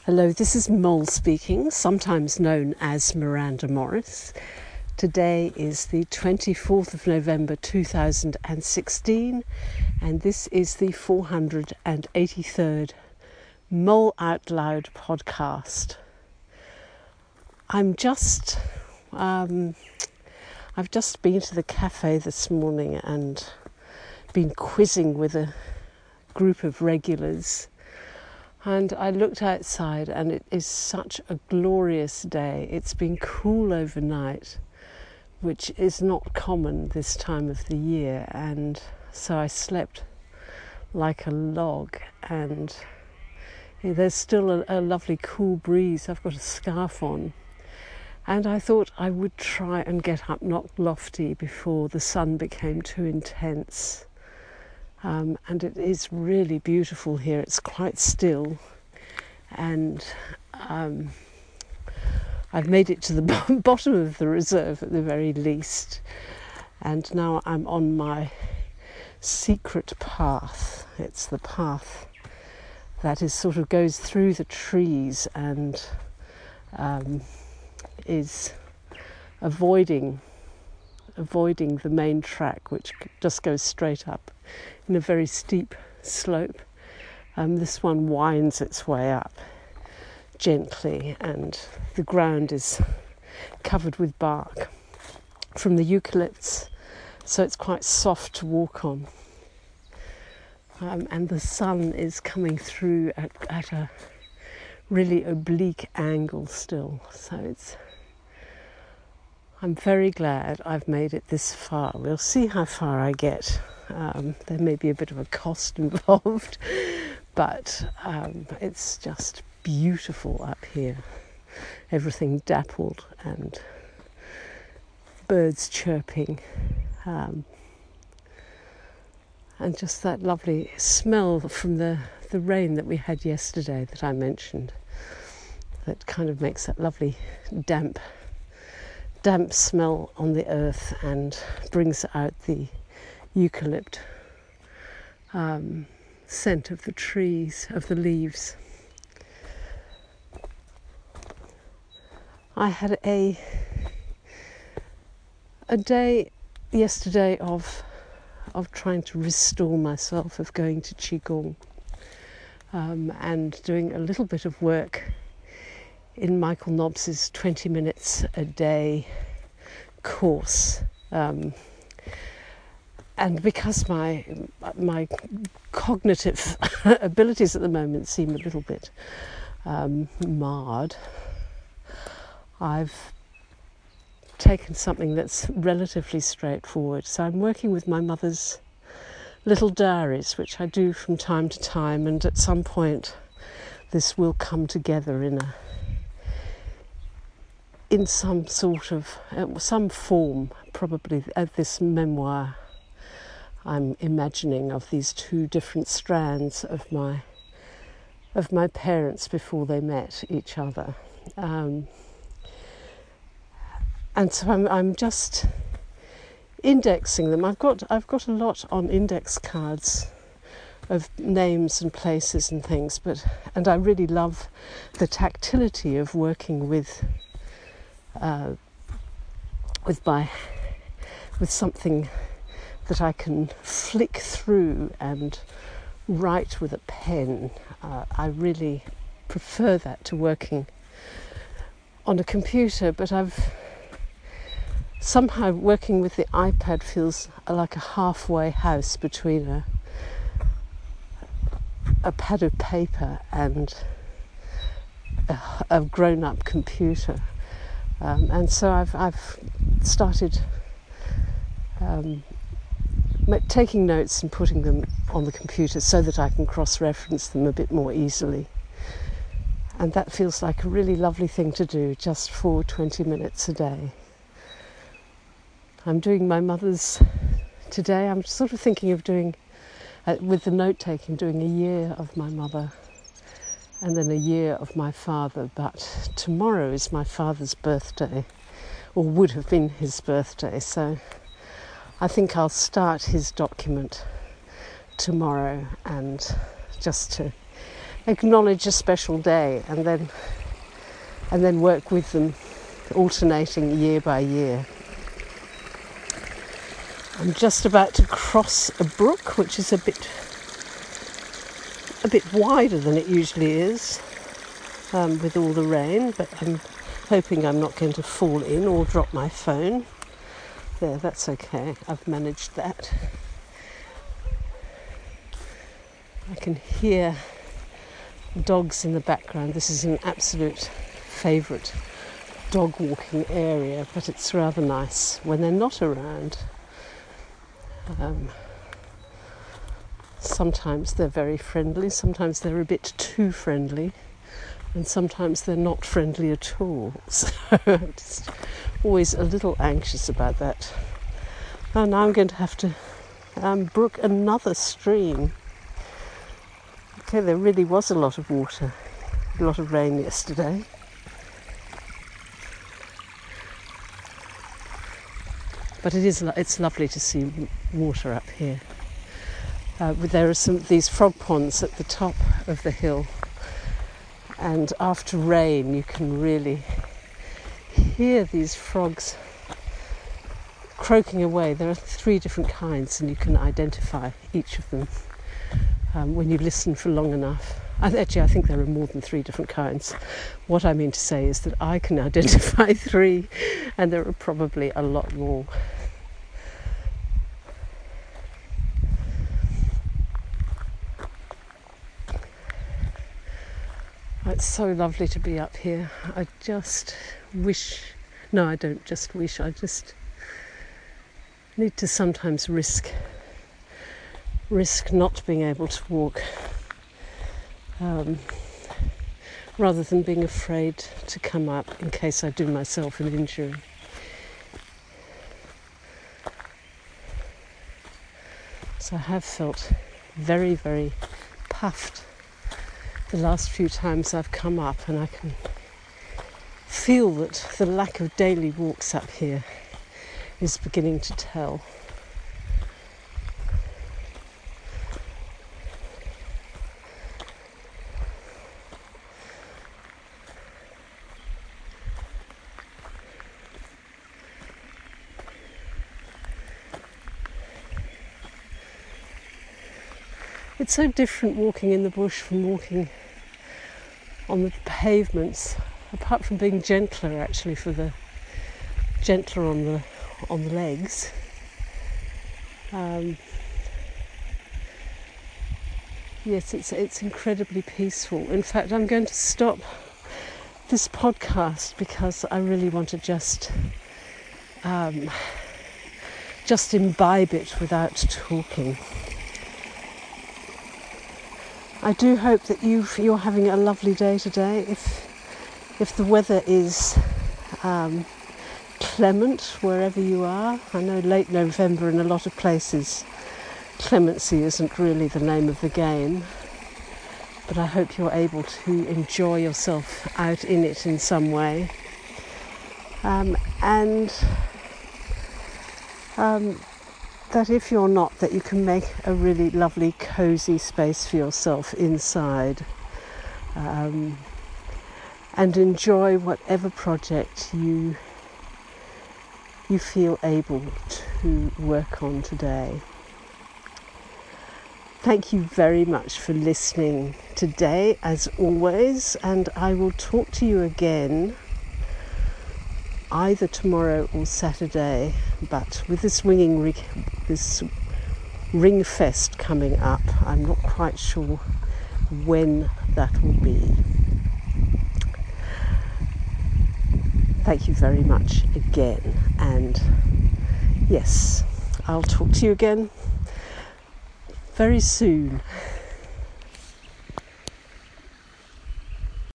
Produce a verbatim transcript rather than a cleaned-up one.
Hello, this is Mole speaking, sometimes known as Miranda Morris. Today is the twenty-fourth of November two thousand sixteen, and this is the four hundred eighty-third Mole Out Loud podcast. I'm just, um, I've just been to the cafe this morning and been quizzing with a group of regulars. And I looked outside and it is such a glorious day. It's been cool overnight, which is not common this time of the year. And so I slept like a log, and there's still a, a lovely cool breeze. I've got a scarf on. And I thought I would try and get up Knock Lofty before the sun became too intense. Um, and it is really beautiful here. It's quite still, and um, I've made it to the b- bottom of the reserve at the very least, and now I'm on my secret path. It's the path that is sort of goes through the trees and um, is avoiding avoiding the main track, which just goes straight up in a very steep slope. Um, this one winds its way up gently, and the ground is covered with bark from the eucalypts, so it's quite soft to walk on. Um, and the sun is coming through at, at a really oblique angle still, so it's I'm very glad I've made it this far. We'll see how far I get. Um, there may be a bit of a cost involved, but um, it's just beautiful up here. Everything dappled and birds chirping, um, and just that lovely smell from the, the rain that we had yesterday that I mentioned, that kind of makes that lovely damp damp smell on the earth and brings out the eucalypt um, scent of the trees, of the leaves. I had a a day yesterday of of trying to restore myself, of going to Qigong um, and doing a little bit of work in Michael Nobbs's twenty minutes a day course. Um, and because my my cognitive abilities at the moment seem a little bit um, marred, I've taken something that's relatively straightforward. So I'm working with my mother's little diaries, which I do from time to time, and at some point this will come together in a in some sort of, uh, some form, probably of this memoir I'm imagining of these two different strands of my of my parents before they met each other. Um, and so I'm I'm just indexing them. I've got I've got a lot on index cards of names and places and things, but and I really love the tactility of working with Uh, with my with something that I can flick through and write with a pen. Uh, I really prefer that to working on a computer, but I've somehow working with the iPad feels like a halfway house between a a pad of paper and a, a grown-up computer. Um, and so I've I've started um, taking notes and putting them on the computer so that I can cross-reference them a bit more easily. And that feels like a really lovely thing to do, just for twenty minutes a day. I'm doing my mother's today. I'm sort of thinking of doing, uh, with the note-taking, doing a year of my mother and then a year of my father, but tomorrow is my father's birthday, or would have been his birthday, so I think I'll start his document tomorrow, and just to acknowledge a special day and then and then work with them, alternating year by year. I'm just about to cross a brook, which is a bit a bit wider than it usually is, um, with all the rain, but I'm hoping I'm not going to fall in or drop my phone. There, that's okay. I've managed that. I can hear dogs in the background. This is an absolute favourite dog walking area, but it's rather nice when they're not around. Um, sometimes they're very friendly, sometimes they're a bit too friendly, and sometimes they're not friendly at all. So I'm just always a little anxious about that. Oh, now I'm going to have to um, brook another stream. Okay, there really was a lot of water, a lot of rain yesterday. But it is it's lovely to see water up here. Uh, there are some these frog ponds at the top of the hill, and after rain you can really hear these frogs croaking away. There are three different kinds, and you can identify each of them um, when you listen for long enough. Actually, I think there are more than three different kinds. What I mean to say is that I can identify three, and there are probably a lot more. It's so lovely to be up here. I just wish, no, I don't just wish, I just need to sometimes risk, risk not being able to walk. Um, rather than being afraid to come up in case I do myself an injury. So I have felt very, very puffed the last few times I've come up, and I can feel that the lack of daily walks up here is beginning to tell. It's so different walking in the bush from walking on the pavements, apart from being gentler actually for the gentler on the on the legs. Um, yes, it's it's incredibly peaceful. In fact, I'm going to stop this podcast because I really want to just um, just imbibe it without talking. I do hope that you've, you're having a lovely day today. If if the weather is um, clement wherever you are, I know late November in a lot of places clemency isn't really the name of the game, but I hope you're able to enjoy yourself out in it in some way. Um, and um, that if you're not, that you can make a really lovely cosy space for yourself inside, um, and enjoy whatever project you you feel able to work on today. Thank you very much for listening today, as always, and I will talk to you again either tomorrow or Saturday, but with this winging rig, this ring fest coming up, I'm not quite sure when that will be. Thank you very much again, and yes, I'll talk to you again very soon.